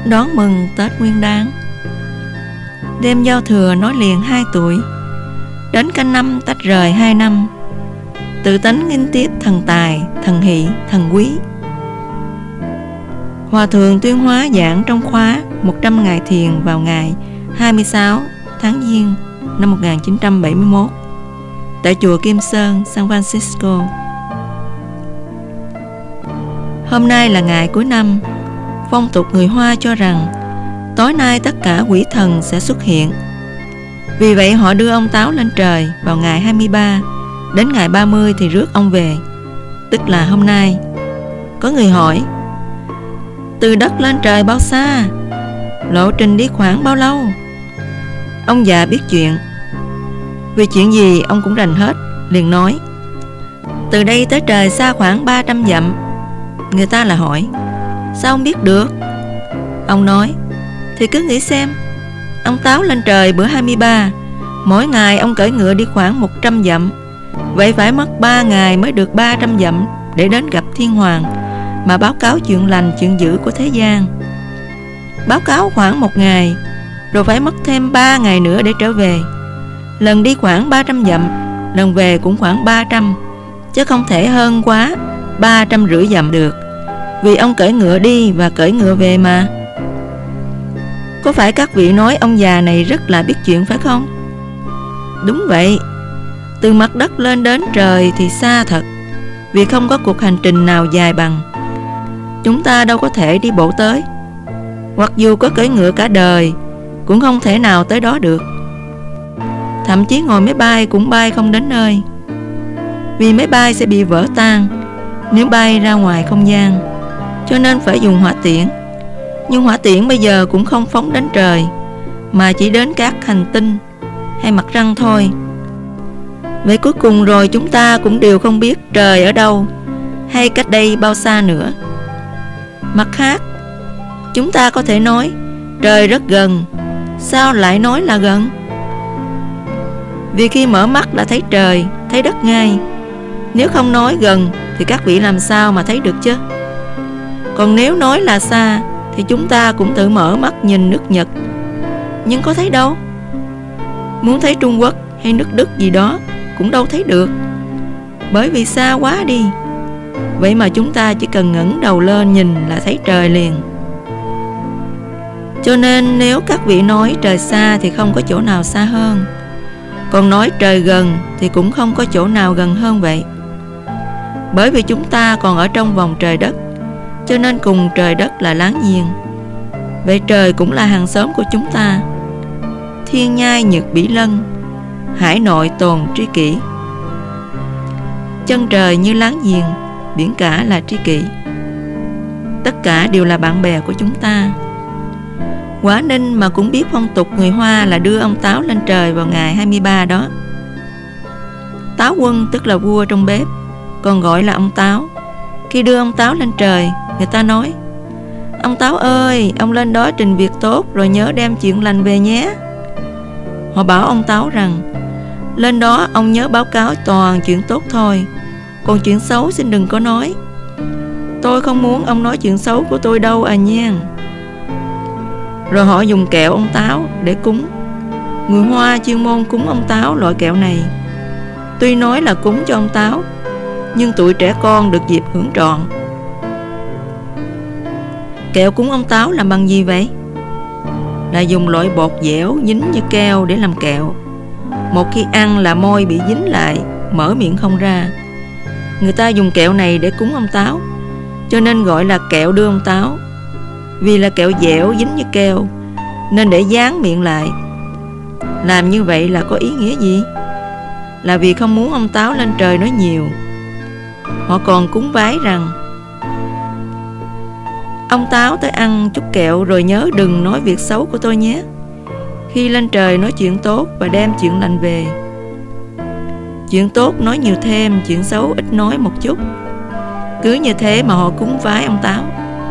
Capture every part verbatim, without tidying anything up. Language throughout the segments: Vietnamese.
đón mừng Tết Nguyên Đán. Đêm giao thừa nói liền hai tuổi, đến canh năm tách rời hai năm. Tự tánh nghinh tiếp thần tài, thần hỷ, thần quý. Hòa thượng tuyên hóa giảng trong khóa một trăm ngày thiền vào ngày hai mươi sáu tháng Giêng năm một nghìn chín trăm bảy mươi mốt tại chùa Kim Sơn, San Francisco. Hôm nay là ngày cuối năm. Phong tục người Hoa cho rằng tối nay tất cả quỷ thần sẽ xuất hiện. Vì vậy họ đưa ông Táo lên trời vào ngày hai mươi ba, đến ngày ba mươi thì rước ông về, tức là hôm nay. Có người hỏi, từ đất lên trời bao xa? Lộ trình đi khoảng bao lâu? Ông già biết chuyện, vì chuyện gì ông cũng rành hết, liền nói, từ đây tới trời xa khoảng ba trăm dặm. Người ta là hỏi, sao ông biết được? Ông nói, thì cứ nghĩ xem, ông Táo lên trời bữa hai mươi ba, mỗi ngày ông cưỡi ngựa đi khoảng một trăm dặm. Vậy phải mất ba ngày mới được ba trăm dặm để đến gặp Thiên Hoàng, mà báo cáo chuyện lành chuyện dữ của thế gian. Báo cáo khoảng một ngày, rồi phải mất thêm ba ngày nữa để trở về. Lần đi khoảng ba trăm dặm, lần về cũng khoảng ba trăm, chứ không thể hơn quá ba trăm rưỡi dặm được, vì ông cưỡi ngựa đi và cưỡi ngựa về mà. Có phải các vị nói ông già này rất là biết chuyện phải không? Đúng vậy. Từ mặt đất lên đến trời thì xa thật, vì không có cuộc hành trình nào dài bằng. Chúng ta đâu có thể đi bộ tới, hoặc dù có cưỡi ngựa cả đời cũng không thể nào tới đó được. Thậm chí ngồi máy bay cũng bay không đến nơi, vì máy bay sẽ bị vỡ tan nếu bay ra ngoài không gian, cho nên phải dùng hỏa tiễn. Nhưng hỏa tiễn bây giờ cũng không phóng đến trời, mà chỉ đến các hành tinh hay mặt trăng thôi. Vậy cuối cùng rồi chúng ta cũng đều không biết trời ở đâu, hay cách đây bao xa nữa. Mặt khác, chúng ta có thể nói trời rất gần. Sao lại nói là gần? Vì khi mở mắt đã thấy trời, thấy đất ngay. Nếu không nói gần thì các vị làm sao mà thấy được chứ? Còn nếu nói là xa thì chúng ta cũng tự mở mắt nhìn nước Nhật, nhưng có thấy đâu. Muốn thấy Trung Quốc hay nước Đức gì đó cũng đâu thấy được, bởi vì xa quá đi. Vậy mà chúng ta chỉ cần ngẩng đầu lên nhìn là thấy trời liền. Cho nên nếu các vị nói trời xa thì không có chỗ nào xa hơn, còn nói trời gần thì cũng không có chỗ nào gần hơn vậy. Bởi vì chúng ta còn ở trong vòng trời đất, cho nên cùng trời đất là láng giềng. Vậy trời cũng là hàng xóm của chúng ta. Thiên nhai nhược bỉ lân, hải nội tồn tri kỷ. Chân trời như láng giềng, biển cả là tri kỷ. Tất cả đều là bạn bè của chúng ta. Quả Ninh mà cũng biết phong tục người Hoa là đưa ông Táo lên trời vào ngày hai mươi ba đó. Táo quân tức là vua trong bếp, còn gọi là ông Táo. Khi đưa ông Táo lên trời, người ta nói, ông Táo ơi, ông lên đó trình việc tốt rồi nhớ đem chuyện lành về nhé. Họ bảo ông Táo rằng, lên đó ông nhớ báo cáo toàn chuyện tốt thôi, còn chuyện xấu xin đừng có nói. Tôi không muốn ông nói chuyện xấu của tôi đâu à nha. Rồi họ dùng kẹo ông Táo để cúng. Người Hoa chuyên môn cúng ông Táo loại kẹo này. Tuy nói là cúng cho ông Táo, nhưng tụi trẻ con được dịp hưởng trọn. Kẹo cúng ông Táo làm bằng gì vậy? Là dùng loại bột dẻo dính như keo để làm kẹo. Một khi ăn là môi bị dính lại, mở miệng không ra. Người ta dùng kẹo này để cúng ông Táo, cho nên gọi là kẹo đưa ông Táo. Vì là kẹo dẻo dính như keo, nên để dán miệng lại. Làm như vậy là có ý nghĩa gì? Là vì không muốn ông Táo lên trời nói nhiều. Họ còn cúng vái rằng, ông Táo tới ăn chút kẹo rồi nhớ đừng nói việc xấu của tôi nhé. Khi lên trời nói chuyện tốt và đem chuyện lành về. Chuyện tốt nói nhiều thêm, chuyện xấu ít nói một chút. Cứ như thế mà họ cúng vái ông Táo.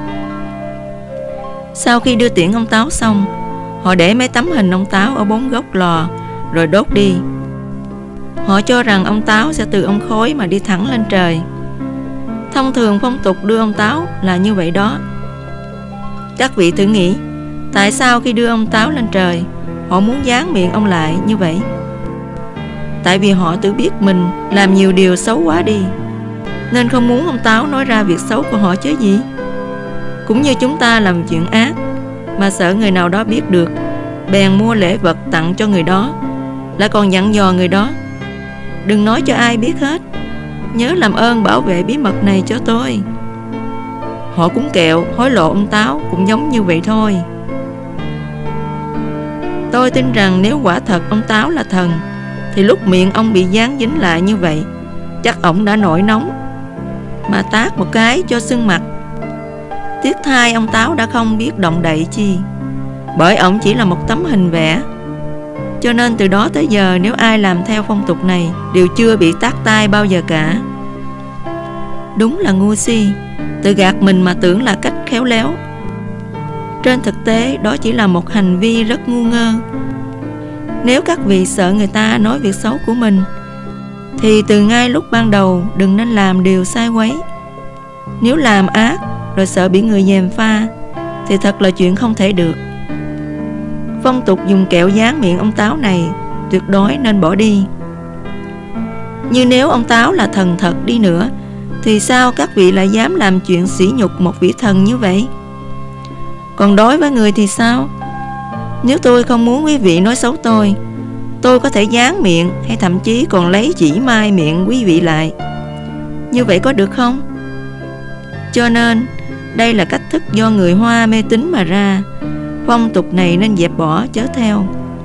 Sau khi đưa tiễn ông Táo xong, họ để mấy tấm hình ông Táo ở bốn góc lò rồi đốt đi. Họ cho rằng ông Táo sẽ từ ông khói mà đi thẳng lên trời. Thông thường phong tục đưa ông Táo là như vậy đó. Các vị thử nghĩ, tại sao khi đưa ông Táo lên trời, họ muốn dán miệng ông lại như vậy? Tại vì họ tự biết mình làm nhiều điều xấu quá đi, nên không muốn ông Táo nói ra việc xấu của họ chứ gì. Cũng như chúng ta làm chuyện ác mà sợ người nào đó biết được, bèn mua lễ vật tặng cho người đó, lại còn dặn dò người đó: đừng nói cho ai biết hết, nhớ làm ơn bảo vệ bí mật này cho tôi. Họ cúng kẹo hối lộ ông Táo cũng giống như vậy thôi. Tôi tin rằng nếu quả thật ông Táo là thần, thì lúc miệng ông bị dán dính lại như vậy, chắc ổng đã nổi nóng mà tát một cái cho sưng mặt. Tiếc thay ông Táo đã không biết động đậy chi, bởi ổng chỉ là một tấm hình vẽ. Cho nên từ đó tới giờ, nếu ai làm theo phong tục này đều chưa bị tát tai bao giờ cả. Đúng là ngu si, tự gạt mình mà tưởng là cách khéo léo. Trên thực tế đó chỉ là một hành vi rất ngu ngơ. Nếu các vị sợ người ta nói việc xấu của mình, thì từ ngay lúc ban đầu đừng nên làm điều sai quấy. Nếu làm ác rồi sợ bị người gièm pha, thì thật là chuyện không thể được. Phong tục dùng kẹo dán miệng ông Táo này tuyệt đối nên bỏ đi. Như nếu ông Táo là thần thật đi nữa, thì sao các vị lại dám làm chuyện sỉ nhục một vị thần như vậy? Còn đối với người thì sao? Nếu tôi không muốn quý vị nói xấu tôi, tôi có thể dán miệng, hay thậm chí còn lấy chỉ mai miệng quý vị lại. Như vậy có được không? Cho nên đây là cách thức do người Hoa mê tín mà ra. Phong tục này nên dẹp bỏ chớ theo.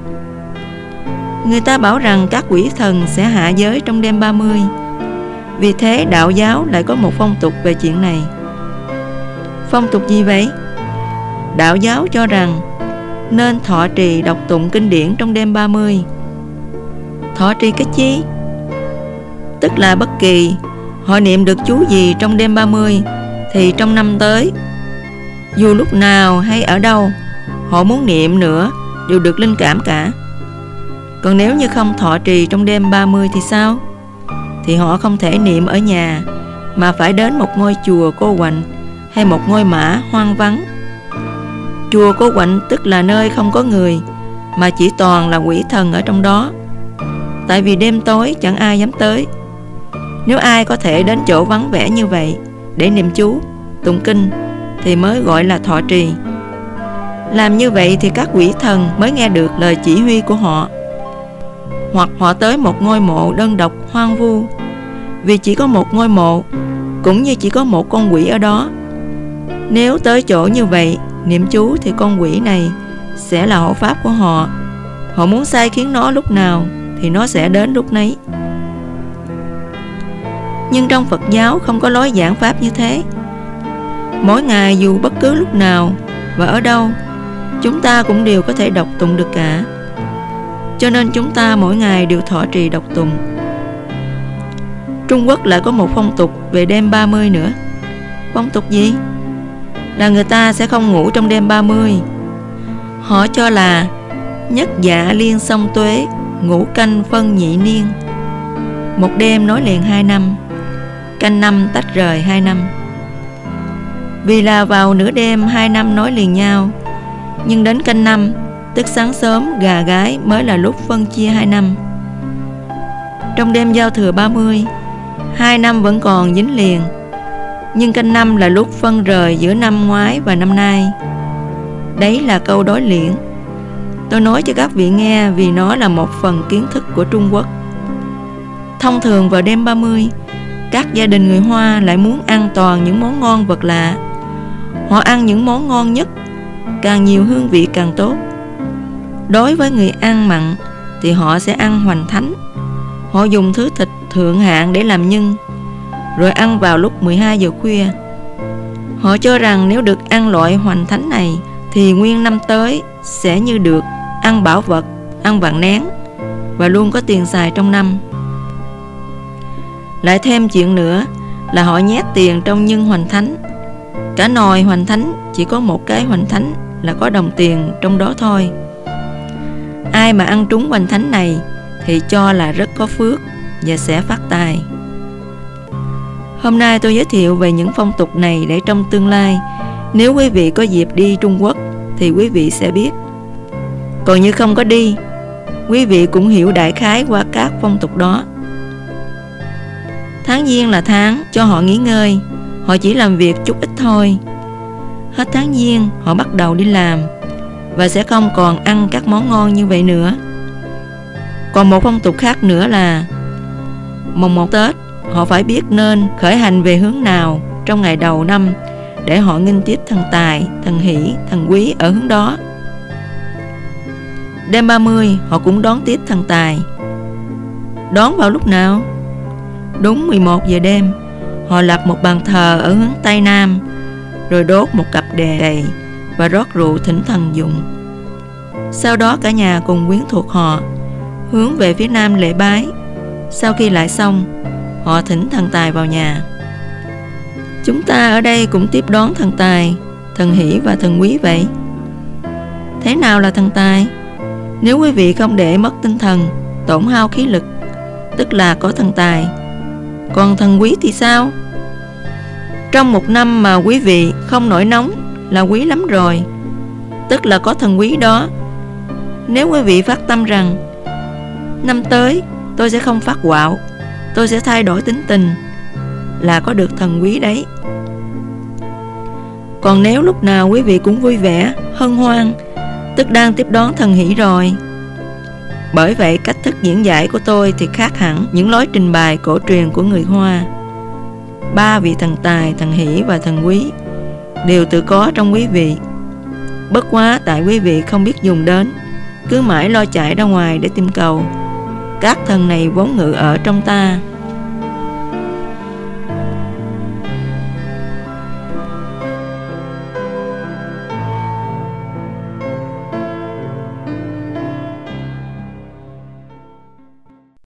Người ta bảo rằng các quỷ thần sẽ hạ giới trong đêm ba mươi. Vì thế đạo giáo lại có một phong tục về chuyện này. Phong tục gì vậy? Đạo giáo cho rằng nên thọ trì đọc tụng kinh điển trong đêm ba mươi. Thọ trì cái chi? Tức là bất kỳ họ niệm được chú gì trong đêm ba mươi, thì trong năm tới, dù lúc nào hay ở đâu, họ muốn niệm nữa đều được linh cảm cả. Còn nếu như không thọ trì trong đêm ba mươi thì sao? Thì họ không thể niệm ở nhà, mà phải đến một ngôi chùa cô quạnh hay một ngôi mã hoang vắng. Chùa cô quạnh tức là nơi không có người, mà chỉ toàn là quỷ thần ở trong đó. Tại vì đêm tối chẳng ai dám tới. Nếu ai có thể đến chỗ vắng vẻ như vậy để niệm chú, tụng kinh, thì mới gọi là thọ trì. Làm như vậy thì các quỷ thần mới nghe được lời chỉ huy của họ. Hoặc họ tới một ngôi mộ đơn độc hoang vu, vì chỉ có một ngôi mộ, cũng như chỉ có một con quỷ ở đó. Nếu tới chỗ như vậy niệm chú, thì con quỷ này sẽ là hộ pháp của họ. Họ muốn sai khiến nó lúc nào thì nó sẽ đến lúc nấy. Nhưng trong Phật giáo không có lối giảng pháp như thế. Mỗi ngày dù bất cứ lúc nào và ở đâu, chúng ta cũng đều có thể đọc tụng được cả. Cho nên chúng ta mỗi ngày đều thọ trì đọc tụng. Trung Quốc lại có một phong tục về đêm ba mươi nữa. Phong tục gì? Là người ta sẽ không ngủ trong đêm ba mươi. Họ cho là nhất dạ liên song tuế, ngũ canh phân nhị niên. Một đêm nối liền hai năm, canh năm tách rời hai năm. Vì là vào nửa đêm hai năm nối liền nhau, nhưng đến canh năm, tức sáng sớm gà gái, mới là lúc phân chia hai năm. Trong đêm giao thừa ba mươi, hai năm vẫn còn dính liền, nhưng canh năm là lúc phân rời giữa năm ngoái và năm nay. Đấy là câu đối liễn. Tôi nói cho các vị nghe vì nó là một phần kiến thức của Trung Quốc. Thông thường vào đêm ba mươi, các gia đình người Hoa lại muốn ăn toàn những món ngon vật lạ. Họ ăn những món ngon nhất, càng nhiều hương vị càng tốt. Đối với người ăn mặn thì họ sẽ ăn hoành thánh. Họ dùng thứ thịt thượng hạng để làm nhân, rồi ăn vào lúc mười hai giờ khuya. Họ cho rằng nếu được ăn loại hoành thánh này thì nguyên năm tới sẽ như được ăn bảo vật, ăn vàng nén, và luôn có tiền xài trong năm. Lại thêm chuyện nữa là họ nhét tiền trong nhân hoành thánh. Cả nồi hoành thánh chỉ có một cái hoành thánh là có đồng tiền trong đó thôi. Ai mà ăn trúng hoành thánh này thì cho là rất có phước và sẽ phát tài. Hôm nay tôi giới thiệu về những phong tục này để trong tương lai, Nếu quý vị có dịp đi Trung Quốc thì quý vị sẽ biết. Còn như không có đi, quý vị cũng hiểu đại khái qua các phong tục đó. Tháng Giêng là tháng cho họ nghỉ ngơi, họ chỉ làm việc chút ít thôi. Hết tháng Giêng họ bắt đầu đi làm và sẽ không còn ăn các món ngon như vậy nữa. Còn một phong tục khác nữa là mồng một Tết, họ phải biết nên khởi hành về hướng nào trong ngày đầu năm để họ nghênh tiếp thần Tài, thần Hỷ, thần Quý ở hướng đó. Đêm ba mươi họ cũng đón tiếp thần Tài. Đón vào lúc nào? Đúng mười một giờ đêm, họ lập một bàn thờ ở hướng Tây Nam, rồi đốt một cặp đèn đầy và rót rượu thỉnh thần dụng. Sau đó cả nhà cùng quyến thuộc họ hướng về phía Nam lễ bái. Sau khi lại xong, họ thỉnh thần Tài vào nhà. Chúng ta ở đây cũng tiếp đón thần Tài, thần Hỷ và thần Quý vậy. Thế nào là thần Tài? Nếu quý vị không để mất tinh thần, tổn hao khí lực, tức là có thần Tài. Còn thần Quý thì sao? Trong một năm mà quý vị không nổi nóng là quý lắm rồi, tức là có thần Quý đó. Nếu quý vị phát tâm rằng năm tới tôi sẽ không phát quạo, tôi sẽ thay đổi tính tình, là có được thần Quý đấy. Còn nếu lúc nào quý vị cũng vui vẻ, hân hoan, tức đang tiếp đón thần Hỷ rồi. Bởi vậy cách thức diễn giải của tôi thì khác hẳn những lối trình bày cổ truyền của người Hoa. Ba vị thần Tài, thần Hỷ và thần Quý đều tự có trong quý vị. Bất quá tại quý vị không biết dùng đến, cứ mãi lo chạy ra ngoài để tìm cầu. Các thần này vốn ngự ở trong ta.